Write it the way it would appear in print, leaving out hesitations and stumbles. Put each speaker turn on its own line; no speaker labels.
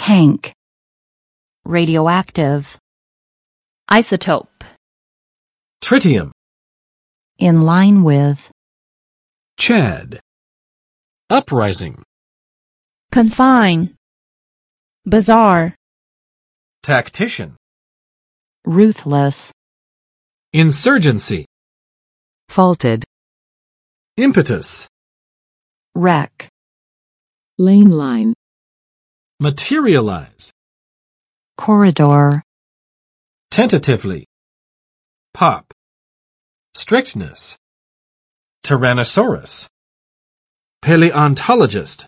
tank, radioactive,
isotope,
tritium,
in line with,
Chad,
uprising,
confine, bizarre,
tactician,
ruthless,
insurgency,
faulted,
impetus,
wreck,
lane line,
materialize,
corridor,
tentatively, pop, strictness, tyrannosaurus, paleontologist,